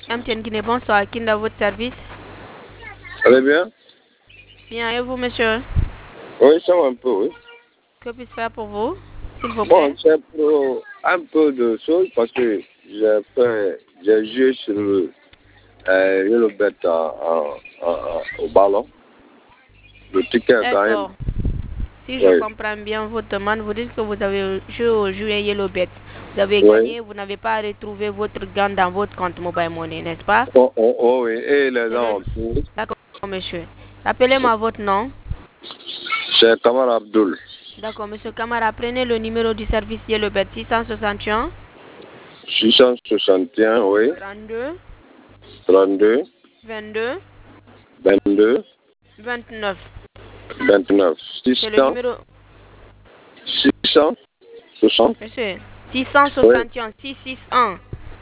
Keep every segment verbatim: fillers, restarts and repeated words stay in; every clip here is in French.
M T N Guinée, bonsoir. Qui est dans votre service? Allez bien? Bien, et vous, monsieur? Oui, ça va un peu, oui. Que puis-je faire pour vous, s'il vous plaît? Bon, c'est pour un peu de choses parce que j'ai fait, j'ai joué sur le euh, Yellow Bet en- en- en- au ballon. Le ticket a gagné. D'accord. Si je Oui. comprends bien votre demande, vous dites que vous avez joué au jeu Yellow Bet. Vous avez Oui. gagné, vous n'avez pas retrouvé votre gain dans votre compte Mobile Money, n'est-ce pas? Oh, oh, oh, oui. Et les C'est gens, le- D'accord, monsieur. Appelez-moi votre nom. c'est Kamar Abdul. D'accord, monsieur Kamara, prenez le numéro du service Yellow Bet six cent soixante et un six cent soixante et un, oui. trente-deux trente-deux, vingt-deux vingt-deux, vingt-neuf. vingt-neuf. C'est le six cents, numéro. six cent soixante. Monsieur, six cent soixante et un, six cent soixante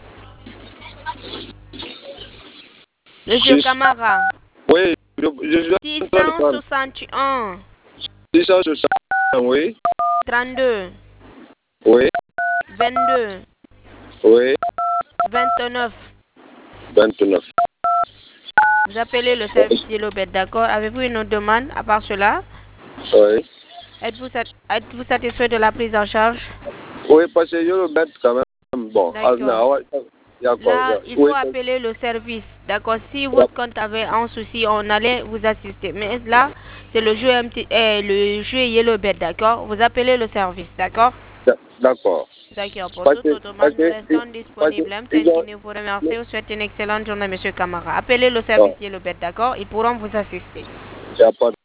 et un. Monsieur Six- Kamara, Oui, je, je, je, six cent soixante et un, six cent soixante et un, oui. trente-deux Oui, vingt-deux oui. vingt-neuf. vingt-neuf. Vous appelez le service Yellow Bet, d'accord? Avez-vous une autre demande à part cela? Oui. Êtes-vous sat- êtes-vous satisfait de la prise en charge? Oui, parce que je le bête quand même. Bon, ah, D'accord. non, ouais, d'accord. Là, il Oui, faut appeler le service, d'accord? Si votre compte avait un souci, on allait vous assister. Mais là, c'est le jeu M T, eh, le jeu Yellow Bet, d'accord? Vous appelez le service, d'accord? d'accord. D'accord. Pour Parce toute que, autre parce demande, nous que, restons parce que, disponibles. M T N ils ont, Guinée vous remercie. Vous souhaite une excellente journée, monsieur Camara. Appelez le service non, Yellow Bet, d'accord? Ils pourront vous assister. il n'y a pas